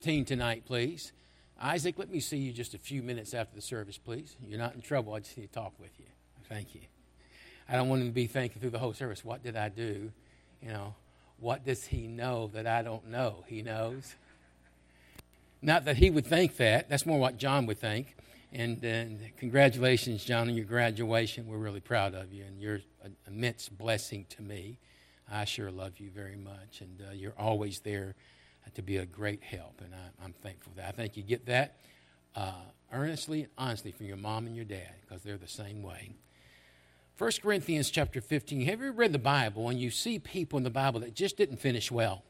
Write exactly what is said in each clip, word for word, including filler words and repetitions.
Tonight, please. Isaac, let me see you just a few minutes after the service, please. You're not in trouble. I just need to talk with you. Thank you. I don't want him to be thinking through the whole service, what did I do? You know, what does he know that I don't know? He knows. Not that he would think that. That's more what John would think. And, and congratulations, John, on your graduation. We're really proud of you, and you're an immense blessing to me. I sure love you very much, and uh, you're always there to be a great help, and I, I'm thankful for that. I think you get that uh, earnestly and honestly from your mom and your dad, because they're the same way. First Corinthians chapter fifteen. Have you ever read the Bible and you see people in the Bible that just didn't finish well?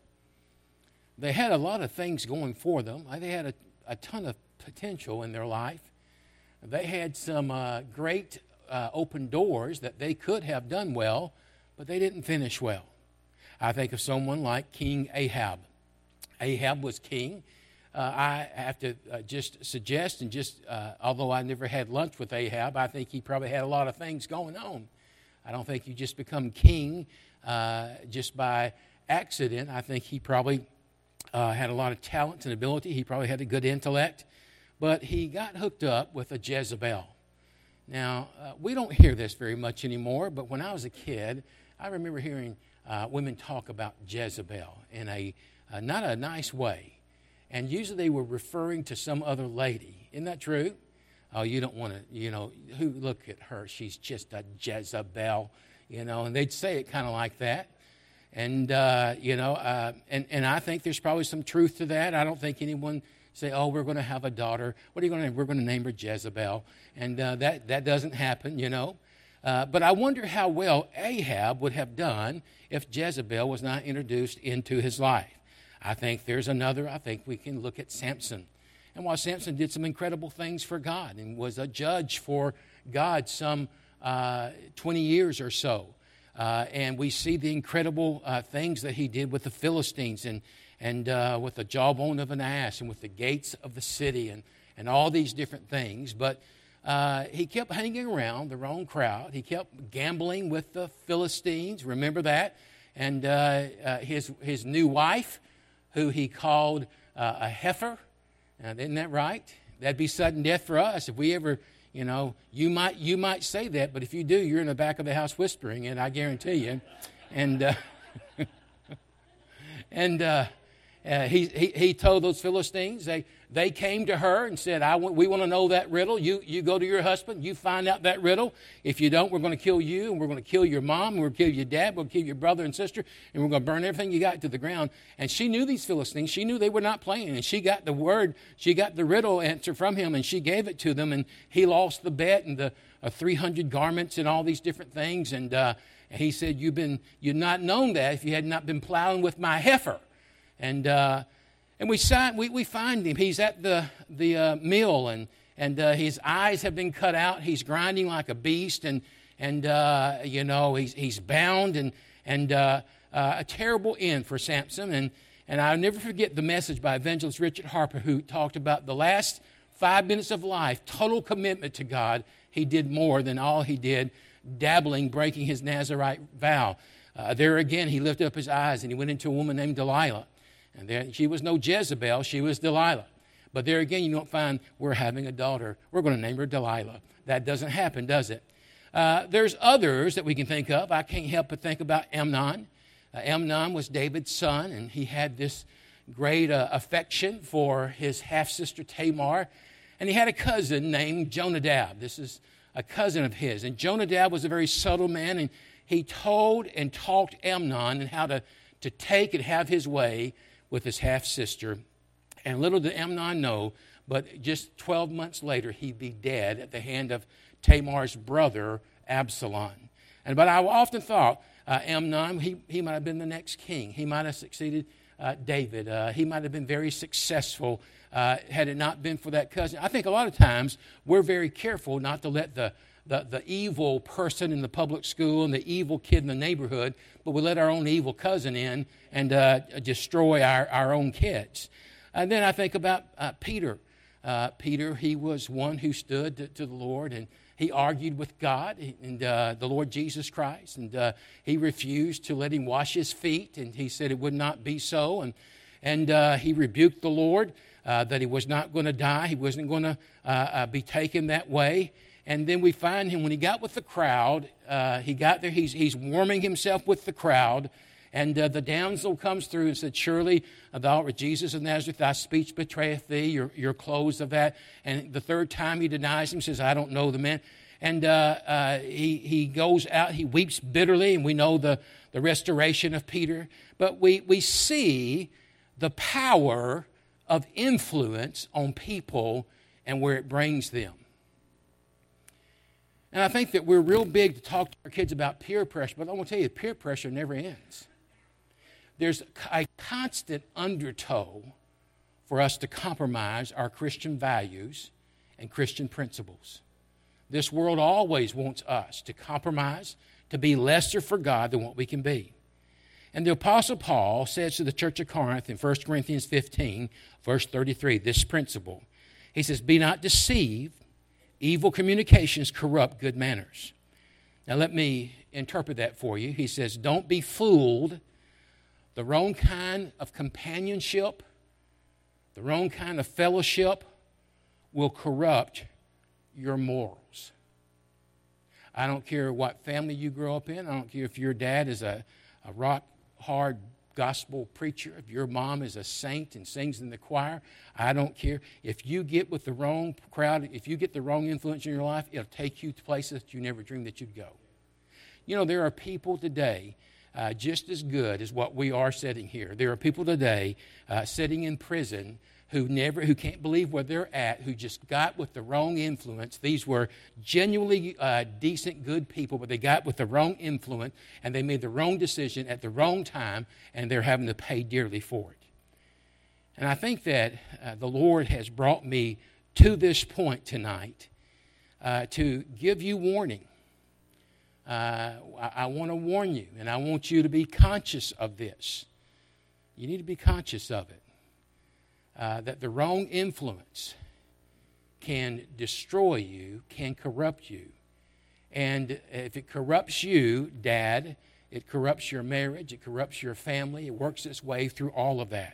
They had a lot of things going for them. They had a, a ton of potential in their life. They had some uh, great uh, open doors that they could have done well, but they didn't finish well. I think of someone like King Ahab. Ahab was king. Uh, I have to uh, just suggest, and just, uh, although I never had lunch with Ahab, I think he probably had a lot of things going on. I don't think you just become king uh, just by accident. I think he probably uh, had a lot of talent and ability. He probably had a good intellect. But he got hooked up with a Jezebel. Now, uh, we don't hear this very much anymore, but when I was a kid, I remember hearing uh, women talk about Jezebel in a Uh, not a nice way. And usually they were referring to some other lady. Isn't that true? Oh, you don't want to, you know, who look at her. She's just a Jezebel, you know. And they'd say it kind of like that. And, uh, you know, uh, and, and I think there's probably some truth to that. I don't think anyone say, oh, we're going to have a daughter. What are you going to name? We're going to name her Jezebel. And uh, that, that doesn't happen, you know. Uh, but I wonder how well Ahab would have done if Jezebel was not introduced into his life. I think there's another. I think we can look at Samson. And while Samson did some incredible things for God and was a judge for God some uh, twenty years or so, uh, and we see the incredible uh, things that he did with the Philistines and, and uh, with the jawbone of an ass and with the gates of the city and, and all these different things. But uh, he kept hanging around the wrong crowd. He kept gambling with the Philistines. Remember that? And uh, uh, his, his new wife, who he called uh, a heifer. Now, isn't that right? That'd be sudden death for us if we ever, you know, you might you might say that, but if you do, you're in the back of the house whispering it, I guarantee you. And uh, and uh, uh, he, he he told those Philistines, they they came to her and said, I want, we want to know that riddle. You you go to your husband, you find out that riddle. If you don't, we're going to kill you, and we're going to kill your mom, and we're going to kill your dad, we're going to kill your brother and sister, and we're going to burn everything you got to the ground. And she knew these Philistines. She knew they were not playing, and she got the word, she got the riddle answer from him, and she gave it to them, and he lost the bet and the uh, three hundred garments and all these different things. And uh, he said, you've been you'd not known that if you had not been plowing with my heifer. And uh, And we, sign, we we find him. He's at the the uh, mill, and and uh, his eyes have been cut out. He's grinding like a beast, and and uh, you know he's he's bound, and and uh, uh, a terrible end for Samson. And and I'll never forget the message by evangelist Richard Harper, who talked about the last five minutes of life, total commitment to God. He did more than all he did dabbling, breaking his Nazarite vow. Uh, there again, he lifted up his eyes, and he went into a woman named Delilah. And there, she was no Jezebel, she was Delilah. But there again, you don't find we're having a daughter. We're going to name her Delilah. That doesn't happen, does it? Uh, there's others that we can think of. I can't help but think about Amnon. Uh, Amnon was David's son, and he had this great uh, affection for his half-sister Tamar. And he had a cousin named Jonadab. This is a cousin of his. And Jonadab was a very subtle man, and he told and talked Amnon and how to, to take and have his way with his half-sister. And little did Amnon know, but just twelve months later, he'd be dead at the hand of Tamar's brother, Absalom. And But I often thought uh, Amnon, he, he might have been the next king. He might have succeeded uh, David. Uh, he might have been very successful uh, had it not been for that cousin. I think a lot of times we're very careful not to let the The, the evil person in the public school and the evil kid in the neighborhood, but we let our own evil cousin in and uh, destroy our, our own kids. And then I think about uh, Peter. Uh, Peter, he was one who stood to, to the Lord, and he argued with God and uh, the Lord Jesus Christ, and uh, he refused to let him wash his feet, and he said it would not be so. And and uh, he rebuked the Lord uh, that he was not going to die. He wasn't going to uh, uh, be taken that way. And then we find him when he got with the crowd. Uh, he got there. He's he's warming himself with the crowd. And uh, the damsel comes through and said, "Surely thou art Jesus of Nazareth, thy speech betrayeth thee, your, your clothes of that." And the third time he denies him, says, "I don't know the man." And uh, uh, he, he goes out, he weeps bitterly, and we know the, the restoration of Peter. But we, we see the power of influence on people and where it brings them. And I think that we're real big to talk to our kids about peer pressure, but I want to tell you, peer pressure never ends. There's a constant undertow for us to compromise our Christian values and Christian principles. This world always wants us to compromise, to be lesser for God than what we can be. And the Apostle Paul says to the church of Corinth in First Corinthians fifteen, verse thirty-three, this principle. He says, "Be not deceived, evil communications corrupt good manners." Now let me interpret that for you. He says, don't be fooled. The wrong kind of companionship, the wrong kind of fellowship will corrupt your morals. I don't care what family you grow up in. I don't care if your dad is a, a rock-hard gospel preacher, if your mom is a saint and sings in the choir. I don't care. If you get with the wrong crowd, if you get the wrong influence in your life, it'll take you to places that you never dreamed that you'd go. You know, there are people today Uh, just as good as what we are sitting here. There are people today uh, sitting in prison who never, who can't believe where they're at, who just got with the wrong influence. These were genuinely uh, decent, good people, but they got with the wrong influence, and they made the wrong decision at the wrong time, and they're having to pay dearly for it. And I think that uh, the Lord has brought me to this point tonight uh, to give you warning. Uh, I, I want to warn you, and I want you to be conscious of this. You need to be conscious of it. Uh, that the wrong influence can destroy you, can corrupt you. And if it corrupts you, Dad, it corrupts your marriage, it corrupts your family, it works its way through all of that.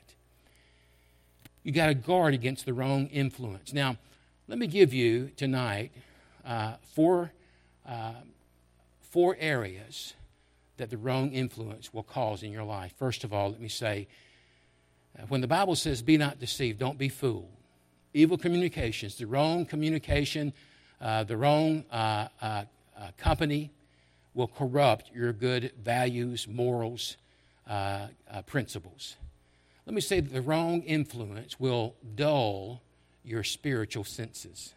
You got to guard against the wrong influence. Now, let me give you tonight uh, four uh, Four areas that the wrong influence will cause in your life. First of all, let me say, uh, when the Bible says, "Be not deceived," don't be fooled. Evil communications, the wrong communication, uh, the wrong uh, uh, uh, company will corrupt your good values, morals, uh, uh, principles. Let me say that the wrong influence will dull your spiritual senses.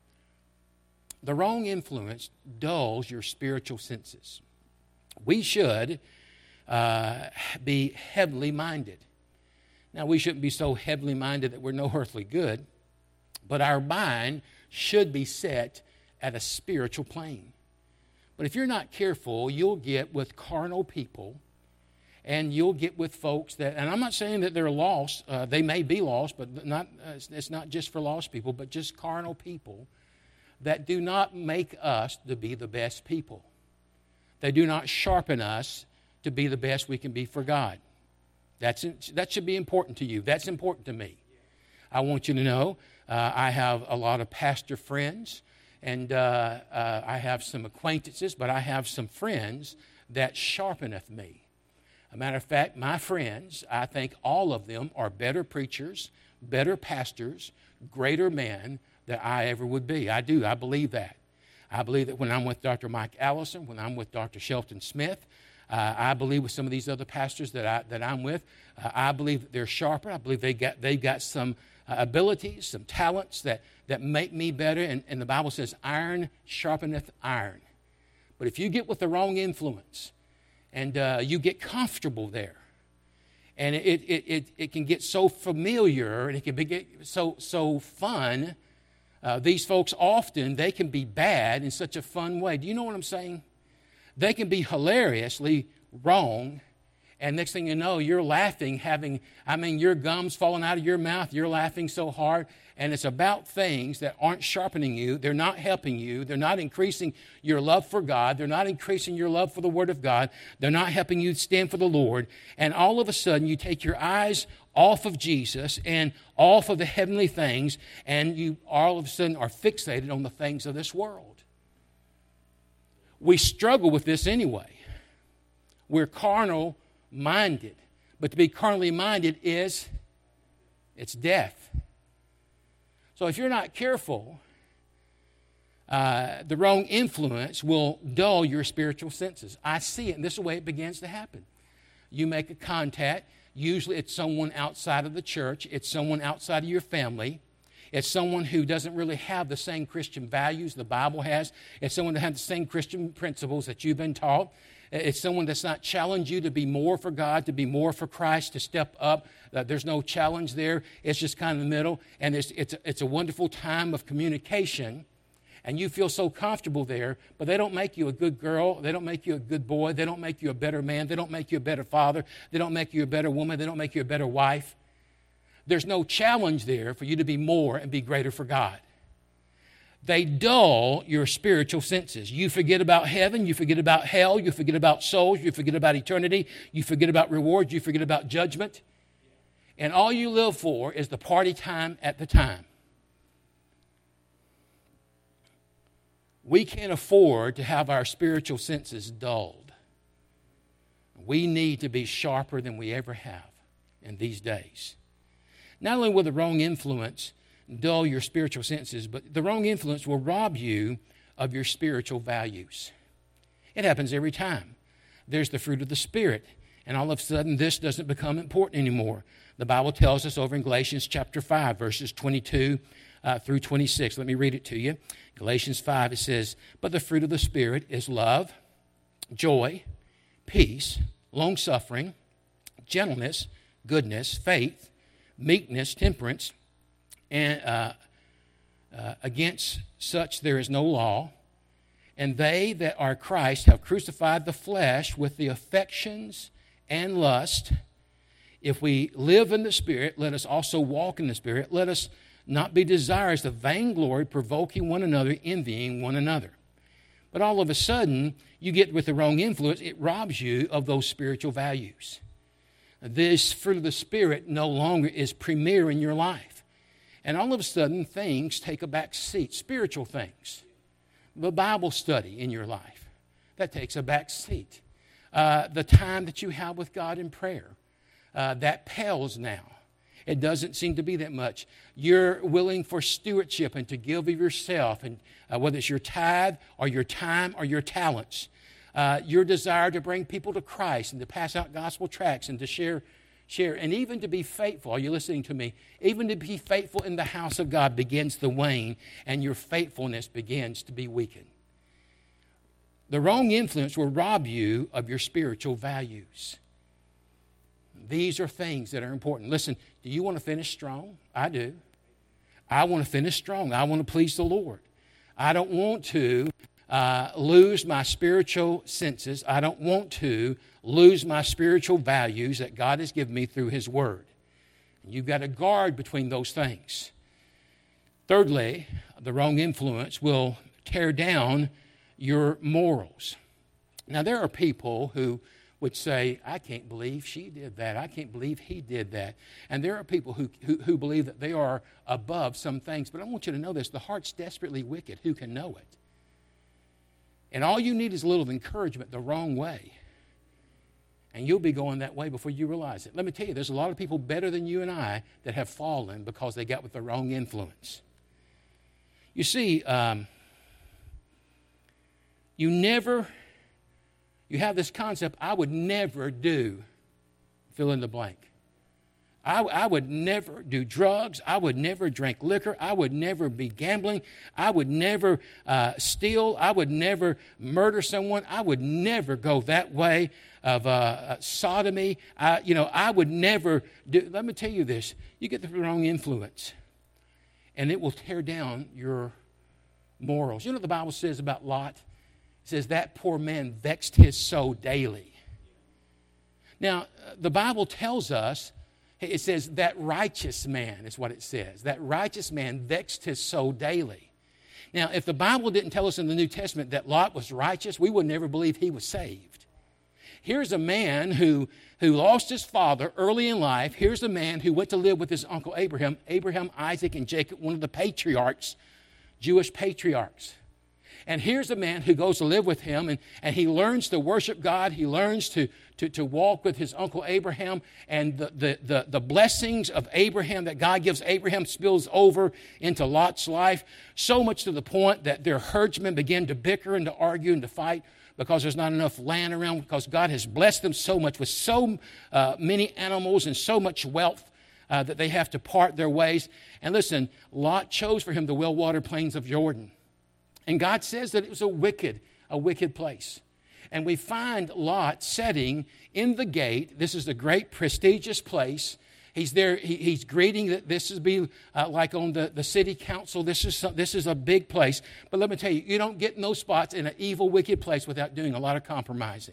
The wrong influence dulls your spiritual senses. We should uh, be heavenly minded. Now, we shouldn't be so heavenly minded that we're no earthly good, but our mind should be set at a spiritual plane. But if you're not careful, you'll get with carnal people, and you'll get with folks that, and I'm not saying that they're lost. Uh, they may be lost, but not. Uh, it's not just for lost people, but just carnal people that do not make us to be the best people. They do not sharpen us to be the best we can be for God. That's that should be important to you. That's important to me. I want you to know uh, I have a lot of pastor friends, and uh, uh, I have some acquaintances, but I have some friends that sharpeneth me. A matter of fact, my friends, I think all of them are better preachers, better pastors, greater men than I ever would be. I do. I believe that. I believe that when I'm with Doctor Mike Allison, when I'm with Doctor Shelton Smith, uh, I believe with some of these other pastors that, I, that I'm with, uh, I believe that they're sharper. I believe they got, they've got some uh, abilities, some talents that, that make me better. And, and the Bible says, iron sharpeneth iron. But if you get with the wrong influence and uh, you get comfortable there, and it, it, it, it can get so familiar and it can be get so, so fun, Uh, these folks often, they can be bad in such a fun way. Do you know what I'm saying? They can be hilariously wrong And next thing you know, you're laughing, having, I mean, your gums falling out of your mouth. You're laughing so hard. And it's about things that aren't sharpening you. They're not helping you. They're not increasing your love for God. They're not increasing your love for the Word of God. They're not helping you stand for the Lord. And all of a sudden, you take your eyes off of Jesus and off of the heavenly things, and you all of a sudden are fixated on the things of this world. We struggle with this anyway. We're carnal minded. But to be carnally minded is, it's death. So if you're not careful, uh, the wrong influence will dull your spiritual senses. I see it, and this is the way it begins to happen. You make a contact. Usually it's someone outside of the church. It's someone outside of your family. It's someone who doesn't really have the same Christian values the Bible has. It's someone that has the same Christian principles that you've been taught. It's someone that's not challenged you to be more for God, to be more for Christ, to step up. Uh, there's no challenge there. It's just kind of the middle. And it's, it's, it's a wonderful time of communication. And you feel so comfortable there, but they don't make you a good girl. They don't make you a good boy. They don't make you a better man. They don't make you a better father. They don't make you a better woman. They don't make you a better wife. There's no challenge there for you to be more and be greater for God. They dull your spiritual senses. You forget about heaven. You forget about hell. You forget about souls. You forget about eternity. You forget about rewards. You forget about judgment. And all you live for is the party time at the time. We can't afford to have our spiritual senses dulled. We need to be sharper than we ever have in these days. Not only will the wrong influence dull your spiritual senses, but the wrong influence will rob you of your spiritual values. It happens every time. There's the fruit of the Spirit, and all of a sudden this doesn't become important anymore. The Bible tells us over in Galatians chapter five, verses twenty-two uh, through twenty-six. Let me read it to you. Galatians five, it says, "But the fruit of the Spirit is love, joy, peace, long-suffering, gentleness, goodness, faith, meekness, temperance, and uh, uh, against such there is no law. And they that are Christ have crucified the flesh with the affections and lust. If we live in the Spirit, let us also walk in the Spirit. Let us not be desirous of vainglory, provoking one another, envying one another." But all of a sudden, you get with the wrong influence, it robs you of those spiritual values. This fruit of the Spirit no longer is premier in your life. And all of a sudden, things take a back seat, spiritual things. The Bible study in your life, that takes a back seat. Uh, the time that you have with God in prayer, uh, that pales now. It doesn't seem to be that much. You're willing for stewardship and to give of yourself, and uh, whether it's your tithe or your time or your talents. Uh, your desire to bring people to Christ and to pass out gospel tracts and to share, share, and even to be faithful. Are you listening to me? Even to be faithful in the house of God begins to wane, and your faithfulness begins to be weakened. The wrong influence will rob you of your spiritual values. These are things that are important. Listen, do you want to finish strong? I do. I want to finish strong. I want to please the Lord. I don't want to uh, lose my spiritual senses. I don't want to lose my spiritual values that God has given me through His Word. And you've got to guard between those things. Thirdly, the wrong influence will tear down your morals. Now, there are people who would say, "I can't believe she did that. I can't believe he did that." And there are people who, who, who believe that they are above some things. But I want you to know this. The heart's desperately wicked. Who can know it? And all you need is a little encouragement the wrong way. And you'll be going that way before you realize it. Let me tell you, there's a lot of people better than you and I that have fallen because they got with the wrong influence. You see, um, you never... You have this concept, I would never do fill in the blank. I, I would never do drugs. I would never drink liquor. I would never be gambling. I would never uh, steal. I would never murder someone. I would never go that way of uh, sodomy. I, you know, I would never do. Let me tell you this. You get the wrong influence, and it will tear down your morals. You know what the Bible says about Lot? It says that poor man vexed his soul daily. Now, the Bible tells us, it says, that righteous man is what it says. That righteous man vexed his soul daily. Now, if the Bible didn't tell us in the New Testament that Lot was righteous, we would never believe he was saved. Here's a man who, who lost his father early in life. Here's a man who went to live with his uncle Abraham, Abraham, Isaac, and Jacob, one of the patriarchs, Jewish patriarchs. And here's a man who goes to live with him, and, and he learns to worship God. He learns to, to, to walk with his uncle Abraham. And the, the, the, the blessings of Abraham that God gives Abraham spills over into Lot's life, so much to the point that their herdsmen begin to bicker and to argue and to fight because there's not enough land around, because God has blessed them so much with so uh, many animals and so much wealth uh, that they have to part their ways. And listen, Lot chose for him the well-watered plains of Jordan. And God says that it was a wicked, a wicked place. And we find Lot sitting in the gate. This is the great prestigious place. He's there, he, he's greeting that this is be uh, like on the, the city council. This is, some, this is a big place. But let me tell you, you don't get in those spots in an evil, wicked place without doing a lot of compromising.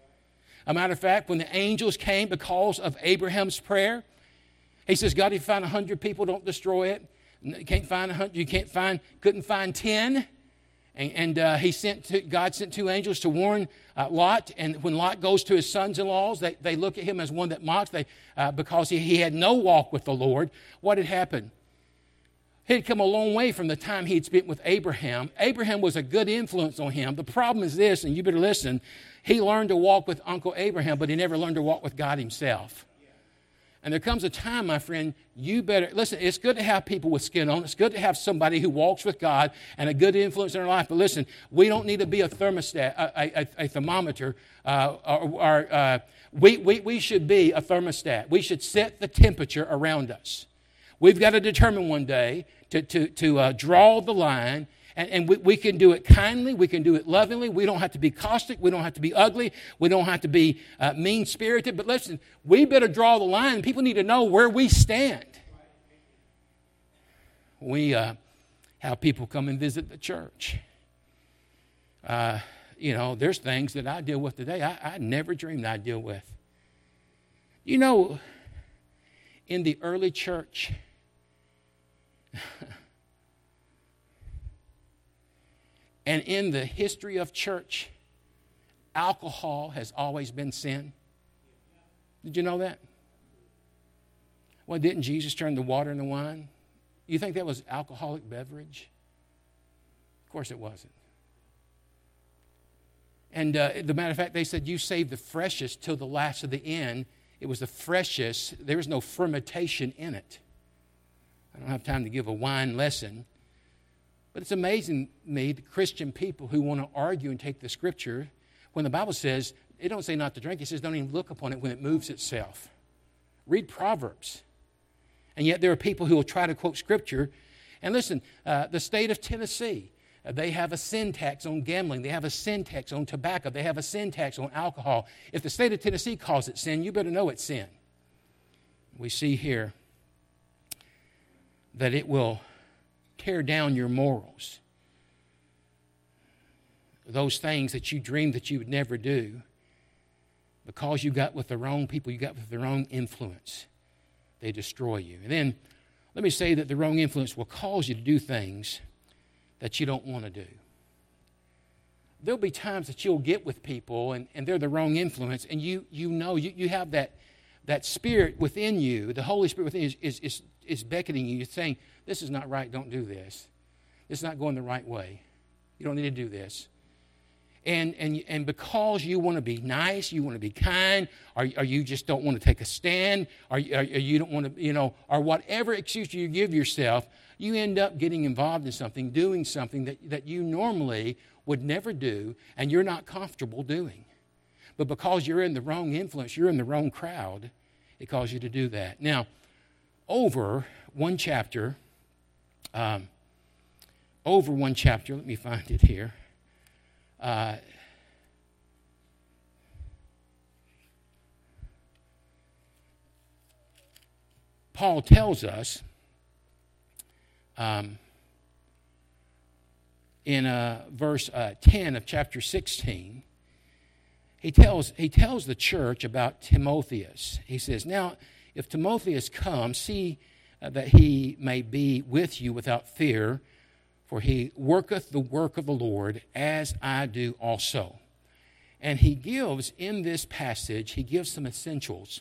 A matter of fact, when the angels came because of Abraham's prayer, he says, God, if you find a hundred people, don't destroy it. You can't find a hundred, you can't find, couldn't find ten. And, and uh, he sent to, God sent two angels to warn uh, Lot. And when Lot goes to his sons-in-laws, they, they look at him as one that mocks they, uh, because he, he had no walk with the Lord. What had happened? He had come a long way from the time he had spent with Abraham. Abraham was a good influence on him. The problem is this, and you better listen. He learned to walk with Uncle Abraham, but he never learned to walk with God himself. And there comes a time, my friend, you better, listen, it's good to have people with skin on. It's good to have somebody who walks with God and a good influence in their life. But listen, we don't need to be a thermostat, a, a, a thermometer. Uh, or, or, uh, we, we, we should be a thermostat. We should set the temperature around us. We've got to determine one day to, to, to uh, draw the line. And, and we, we can do it kindly. We can do it lovingly. We don't have to be caustic. We don't have to be ugly. We don't have to be uh, mean-spirited. But listen, we better draw the line. People need to know where we stand. We uh, have people come and visit the church. Uh, you know, there's things that I deal with today I, I never dreamed I'd deal with. You know, in the early church, and in the history of church, alcohol has always been sin. Did you know that? Well, didn't Jesus turn the water into wine? You think that was alcoholic beverage? Of course it wasn't. And uh, the matter of fact, they said you save the freshest till the last of the end. It was the freshest. There was no fermentation in it. I don't have time to give a wine lesson. But it's amazing to me, the Christian people who want to argue and take the Scripture, when the Bible says, it don't say not to drink, it says don't even look upon it when it moves itself. Read Proverbs. And yet there are people who will try to quote Scripture. And listen, uh, the state of Tennessee, uh, they have a sin tax on gambling. They have a sin tax on tobacco. They have a sin tax on alcohol. If the state of Tennessee calls it sin, you better know it's sin. We see here that it will tear down your morals. Those things that you dreamed that you would never do, because you got with the wrong people, you got with the wrong influence, they destroy you. And then let me say that the wrong influence will cause you to do things that you don't want to do. There'll be times that you'll get with people and, and they're the wrong influence, and you you know, you, you have that, that spirit within you, the Holy Spirit within you is, is, is, is beckoning you, saying, this is not right, don't do this. This is not going the right way. You don't need to do this. And and and because you want to be nice, you want to be kind, or, or you just don't want to take a stand, or, or you don't want to, you know, or whatever excuse you give yourself, you end up getting involved in something, doing something that, that you normally would never do, and you're not comfortable doing. But because you're in the wrong influence, you're in the wrong crowd, it causes you to do that. Now, over one chapter, um, over one chapter, let me find it here. Uh, Paul tells us um, in uh, verse uh, ten of chapter sixteen, he tells, he tells the church about Timotheus. He says, now, if Timotheus comes, see uh, that he may be with you without fear, for he worketh the work of the Lord, as I do also. And he gives, in this passage, he gives some essentials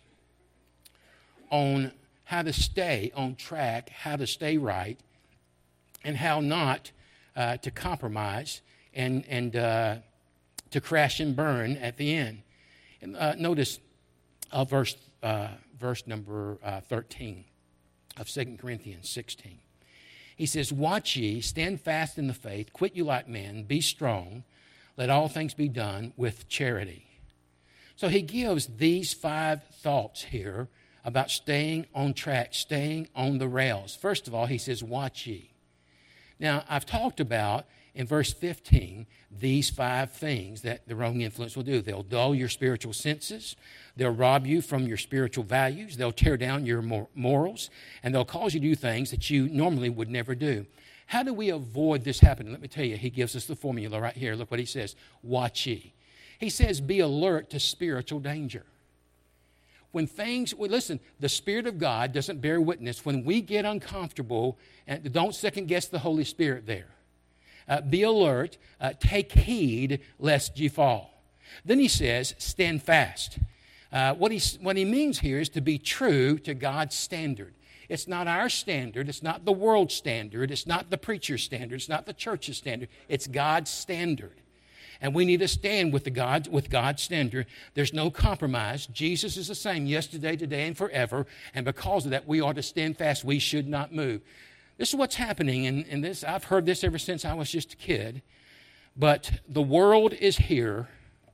on how to stay on track, how to stay right, and how not uh, to compromise and, and uh, to crash and burn at the end. And, uh, notice uh, verse, uh, verse number uh, thirteen of Second Corinthians sixteen. He says, watch ye, stand fast in the faith, quit you like men, be strong, let all things be done with charity. So he gives these five thoughts here about staying on track, staying on the rails. First of all, he says, watch ye. Now, I've talked about in verse fifteen these five things that the wrong influence will do. They'll dull your spiritual senses. They'll rob you from your spiritual values. They'll tear down your morals. And they'll cause you to do things that you normally would never do. How do we avoid this happening? Let me tell you, he gives us the formula right here. Look what he says. Watch ye. He says, be alert to spiritual danger. When things, well, listen, the Spirit of God doesn't bear witness. When we get uncomfortable, and don't second guess the Holy Spirit there. Uh, be alert, uh, take heed lest ye fall. Then he says, stand fast. Uh, what, he, what he means here is to be true to God's standard. It's not our standard. It's not the world's standard. It's not the preacher's standard. It's not the church's standard. It's God's standard. And we need to stand with, the God, with God's standard. There's no compromise. Jesus is the same yesterday, today, and forever. And because of that, we ought to stand fast. We should not move. This is what's happening in, in this. I've heard this ever since I was just a kid. But the world is here,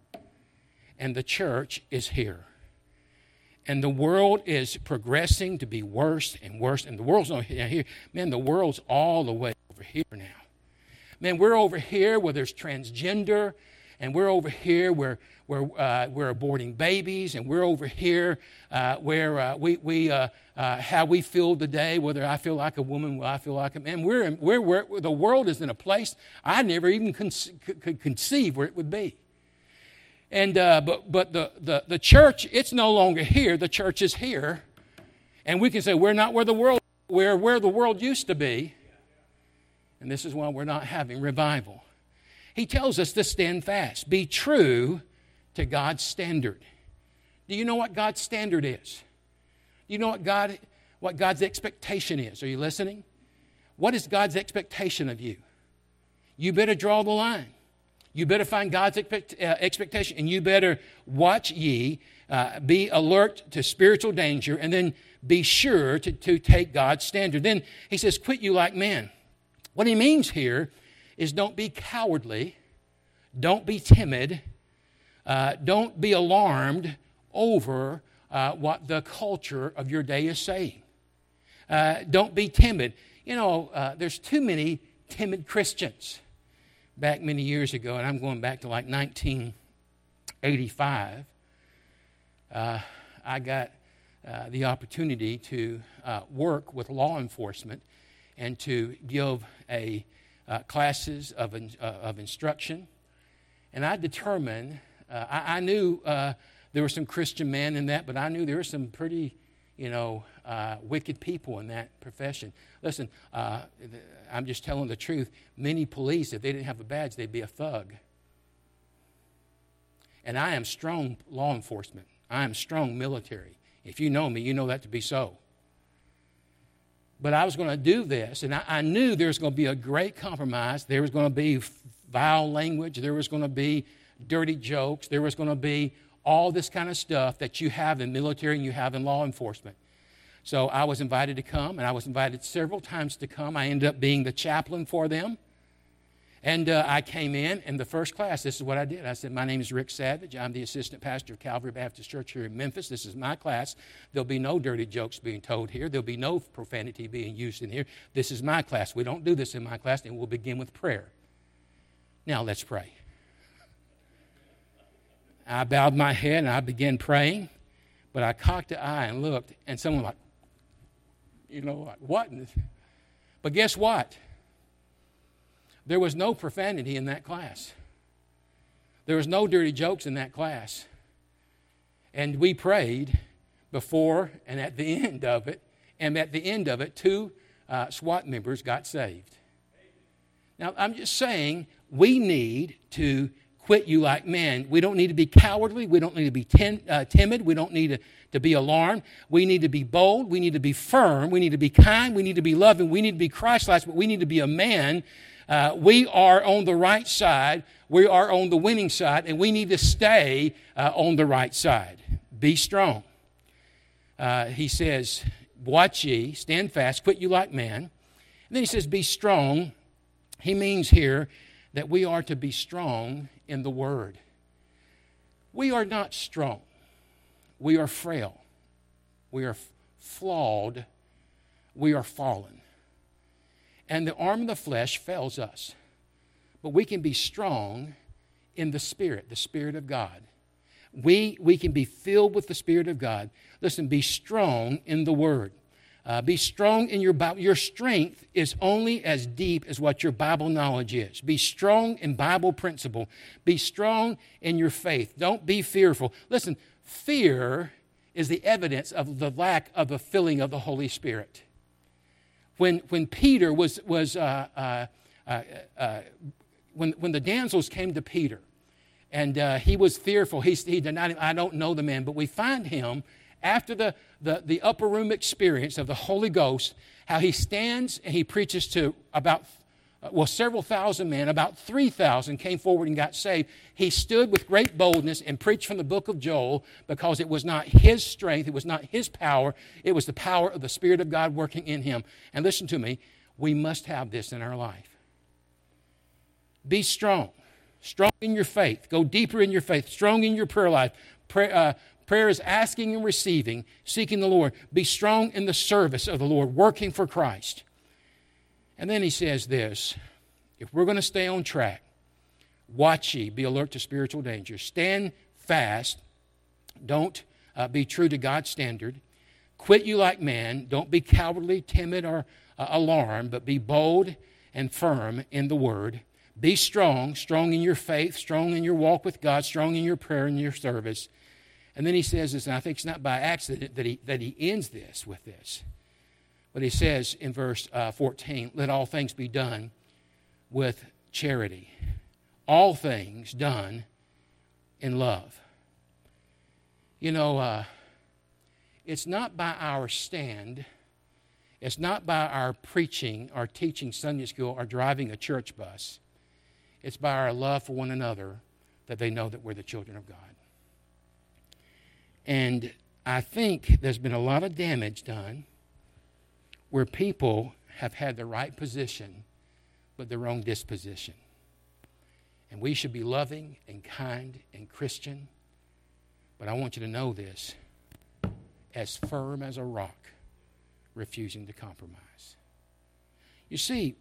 and the church is here. And the world is progressing to be worse and worse. And the world's not here. Man, the world's all the way over here now. Man, we're over here where there's transgender, and we're over here where, where uh, we're aborting babies, and we're over here uh, where uh, we, we uh, uh, how we feel today, whether I feel like a woman, whether I feel like a man. We're, in, we're where the world is in a place I never even conce- could conceive where it would be. And uh, but but the, the, the church, it's no longer here. The church is here. And we can say we're not where the world, we're where the world used to be. And this is why we're not having revival. He tells us to stand fast. Be true to God's standard. Do you know what God's standard is? Do you know what God, what God's expectation is? Are you listening? What is God's expectation of you? You better draw the line. You better find God's expect, uh, expectation, and you better watch ye, uh, be alert to spiritual danger, and then be sure to, to take God's standard. Then he says, quit you like men. What he means here is don't be cowardly, don't be timid, uh, don't be alarmed over uh, what the culture of your day is saying. Uh, don't be timid. You know, uh, there's too many timid Christians. Back many years ago, and I'm going back to like nineteen eighty-five, uh, I got uh, the opportunity to uh, work with law enforcement and to give a uh, classes of, in, uh, of instruction. And I determined, uh, I, I knew uh, there were some Christian men in that, but I knew there were some pretty, you know, uh, wicked people in that profession. Listen, uh, I'm just telling the truth. Many police, if they didn't have a badge, they'd be a thug. And I am strong law enforcement. I am strong military. If you know me, you know that to be so. But I was going to do this, and I, I knew there was going to be a great compromise. There was going to be vile language. There was going to be dirty jokes. There was going to be all this kind of stuff that you have in military and you have in law enforcement. So I was invited to come, and I was invited several times to come. I ended up being the chaplain for them. And uh, I came in, and the first class, this is what I did. I said, my name is Rick Savage. I'm the assistant pastor of Calvary Baptist Church here in Memphis. This is my class. There'll be no dirty jokes being told here. There'll be no profanity being used in here. This is my class. We don't do this in my class, and we'll begin with prayer. Now let's pray. I bowed my head, and I began praying, but I cocked an eye and looked, and someone like, you know, like, what? But guess what? There was no profanity in that class. There was no dirty jokes in that class. And we prayed before and at the end of it. And at the end of it, two uh, SWAT members got saved. Now, I'm just saying, we need to quit you like men. We don't need to be cowardly. We don't need to be ten, uh, timid. We don't need to, to be alarmed. We need to be bold. We need to be firm. We need to be kind. We need to be loving. We need to be Christ-like, but we need to be a man. Uh, we are on the right side. We are on the winning side, and we need to stay uh, on the right side. Be strong. Uh, he says, watch ye, stand fast, quit you like men. And then he says, be strong. He means here that we are to be strong in the Word. We are not strong. We are frail. We are f- flawed. We are fallen. And the arm of the flesh fails us. But we can be strong in the Spirit, the Spirit of God. We, we can be filled with the Spirit of God. Listen, be strong in the Word. Uh, be strong in your Bible. Your strength is only as deep as what your Bible knowledge is. Be strong in Bible principle. Be strong in your faith. Don't be fearful. Listen, fear is the evidence of the lack of the filling of the Holy Spirit. When, when Peter was, was uh, uh, uh, uh, when, when the damsels came to Peter, and uh, he was fearful, he, he denied him, I don't know the man, but we find him after the, the, the upper room experience of the Holy Ghost, how he stands and he preaches to about, well, several thousand men. About three thousand came forward and got saved. He stood with great boldness and preached from the book of Joel because it was not his strength, it was not his power, it was the power of the Spirit of God working in him. And listen to me, we must have this in our life. Be strong. Strong in your faith. Go deeper in your faith. Strong in your prayer life. Pray, uh, Prayer is asking and receiving, seeking the Lord. Be strong in the service of the Lord, working for Christ. And then he says this, if we're going to stay on track, watch ye, be alert to spiritual danger. Stand fast. Don't uh, be true to God's standard. Quit you like man. Don't be cowardly, timid, or uh, alarmed, but be bold and firm in the Word. Be strong, strong in your faith, strong in your walk with God, strong in your prayer and your service. And then he says this, and I think it's not by accident that he, that he ends this with this. But he says in verse uh, fourteen, let all things be done with charity. All things done in love. You know, uh, it's not by our stand, it's not by our preaching or teaching Sunday school or driving a church bus. It's by our love for one another that they know that we're the children of God. And I think there's been a lot of damage done where people have had the right position but the wrong disposition. And we should be loving and kind and Christian. But I want you to know this, as firm as a rock, refusing to compromise. You see,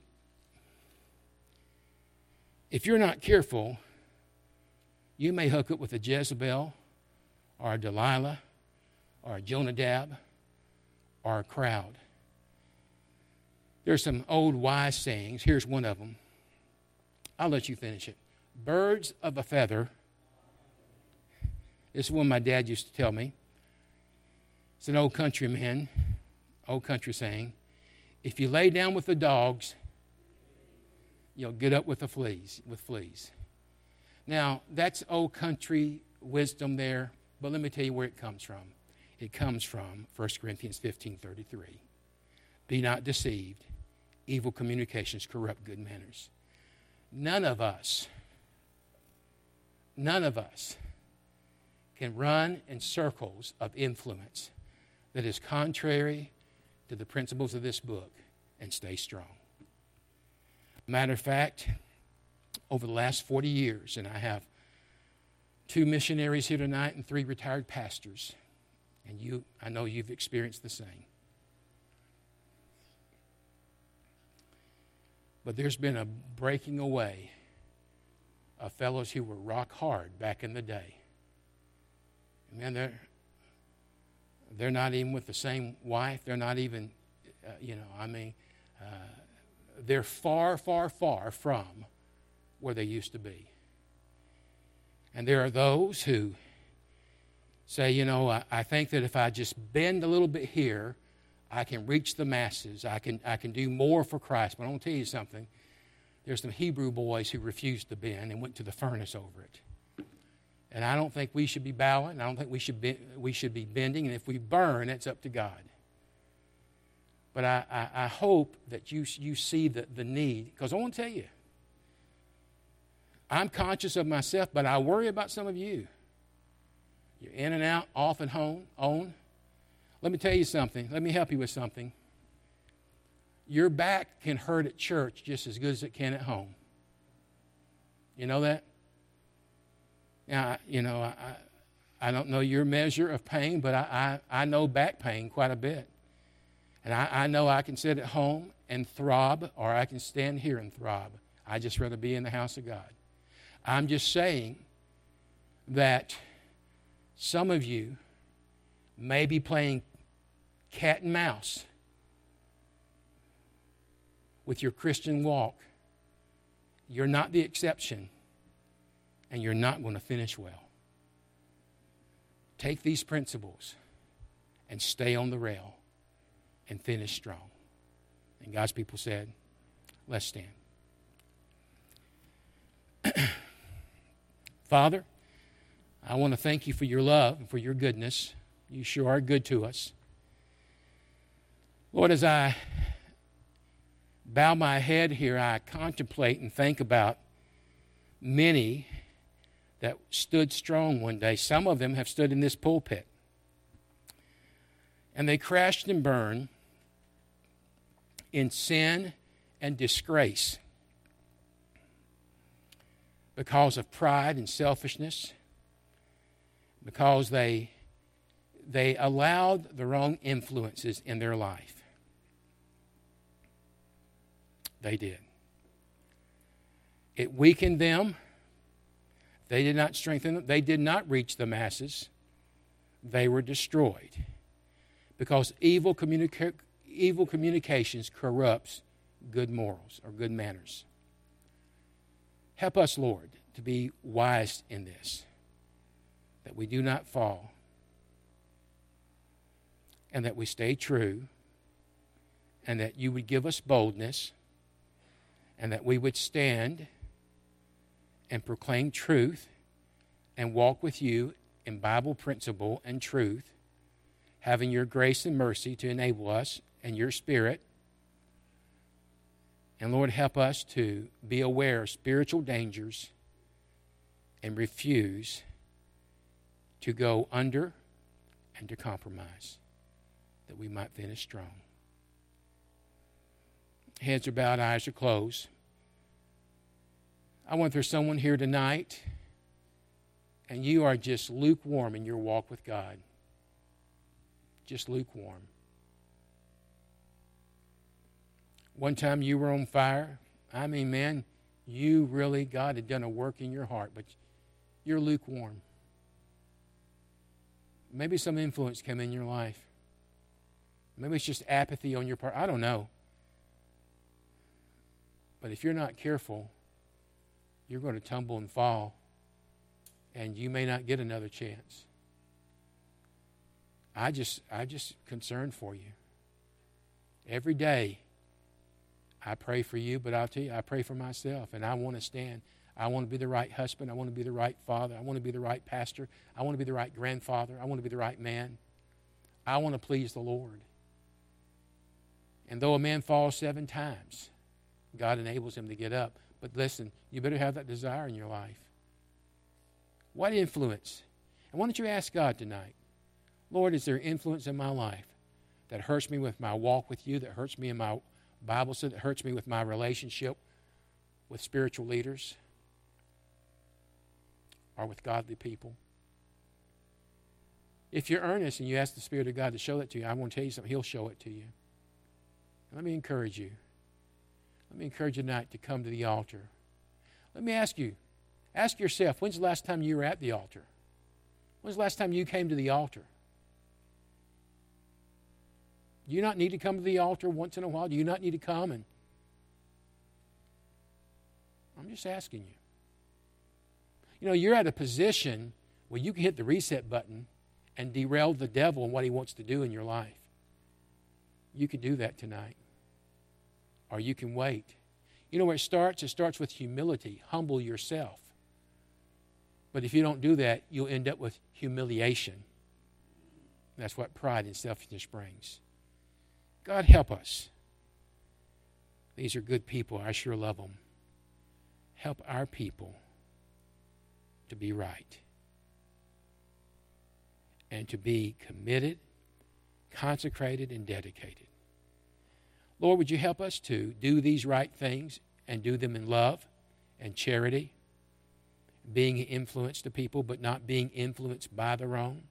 if you're not careful, you may hook up with a Jezebel or a Delilah or a Jonadab or a crowd. There's some old wise sayings. Here's one of them. I'll let you finish it. Birds of a feather. This is one my dad used to tell me. It's an old country man, old country saying. If you lay down with the dogs, you'll get up with the fleas, with fleas. Now, that's old country wisdom there, but let me tell you where it comes from. It comes from First Corinthians fifteen thirty-three. Be not deceived. Evil communications corrupt good manners. None of us, none of us can run in circles of influence that is contrary to the principles of this book and stay strong. Matter of fact, over the last forty years, and I have two missionaries here tonight and three retired pastors, and you, I know you've experienced the same. But there's been a breaking away of fellows who were rock hard back in the day. Man, they're, they're not even with the same wife. They're not even, uh, you know, I mean, uh, they're far, far, far from where they used to be. And there are those who say, you know, I, I think that if I just bend a little bit here, I can reach the masses. I can, I can do more for Christ. But I want to tell you something. There's some Hebrew boys who refused to bend and went to the furnace over it. And I don't think we should be bowing. I don't think we should be, we should be bending. And if we burn, it's up to God. But I, I, I hope that you, you see the, the need. Because I want to tell you, I'm conscious of myself, but I worry about some of you. You're in and out, off and home, on. Let me tell you something. Let me help you with something. Your back can hurt at church just as good as it can at home. You know that? Now, you know, I, I don't know your measure of pain, but I, I, I know back pain quite a bit. And I, I know I can sit at home and throb, or I can stand here and throb. I just rather be in the house of God. I'm just saying that some of you may be playing cat and mouse with your Christian walk. You're not the exception, and you're not going to finish well. Take these principles and stay on the rail and finish strong. And God's people said, let's stand. Father, I want to thank you for your love and for your goodness. You sure are good to us. Lord, as I bow my head here, I contemplate and think about many that stood strong one day. Some of them have stood in this pulpit. And they crashed and burned in sin and disgrace because of pride and selfishness, because they, they allowed the wrong influences in their life. They did. It weakened them. They did not strengthen them. They did not reach the masses. They were destroyed because evil, communica- evil communications corrupts good morals or good manners. Help us, Lord, to be wise in this, that we do not fall, and that we stay true, and that you would give us boldness, and that we would stand and proclaim truth and walk with you in Bible principle and truth, having your grace and mercy to enable us and your Spirit. And Lord, help us to be aware of spiritual dangers and refuse to go under and to compromise, that we might finish strong. Heads are bowed, eyes are closed. I wonder if there's someone here tonight and you are just lukewarm in your walk with God. Just lukewarm. One time you were on fire. I mean, man, you really, God had done a work in your heart, but you're lukewarm. Maybe some influence came in your life. Maybe it's just apathy on your part. I don't know. But if you're not careful, you're going to tumble and fall, and you may not get another chance. I just, I just concerned for you. Every day, I pray for you, but I'll tell you, I pray for myself, and I want to stand. I want to be the right husband. I want to be the right father. I want to be the right pastor. I want to be the right grandfather. I want to be the right man. I want to please the Lord. And though a man falls seven times, God enables him to get up. But listen, you better have that desire in your life. What influence? And why don't you ask God tonight, Lord, is there influence in my life that hurts me with my walk with you, that hurts me in my Bible study, that hurts me with my relationship with spiritual leaders or with godly people? If you're earnest and you ask the Spirit of God to show that to you, I want to tell you something. He'll show it to you. Let me encourage you. Let me encourage you tonight to come to the altar. Let me ask you, ask yourself, when's the last time you were at the altar? When's the last time you came to the altar? Do you not need to come to the altar once in a while? Do you not need to come? And I'm just asking you. You know, you're at a position where you can hit the reset button and derail the devil and what he wants to do in your life. You can do that tonight. Or you can wait. You know where it starts? It starts with humility. Humble yourself. But if you don't do that, you'll end up with humiliation. That's what pride and selfishness brings. God help us. These are good people. I sure love them. Help our people to be right. And to be committed, consecrated, and dedicated. Lord, would you help us to do these right things and do them in love and charity, being an influence to people but not being influenced by the wrong?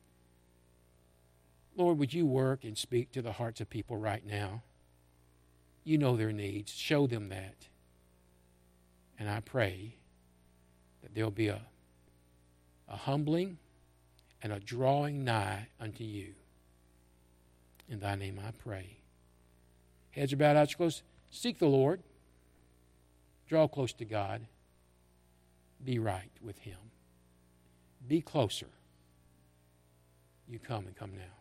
Lord, would you work and speak to the hearts of people right now? You know their needs. Show them that. And I pray that there'll be a, a humbling and a drawing nigh unto you. In thy name I pray. Heads are bowed, eyes are closed. Seek the Lord. Draw close to God. Be right with him. Be closer. You come and come now.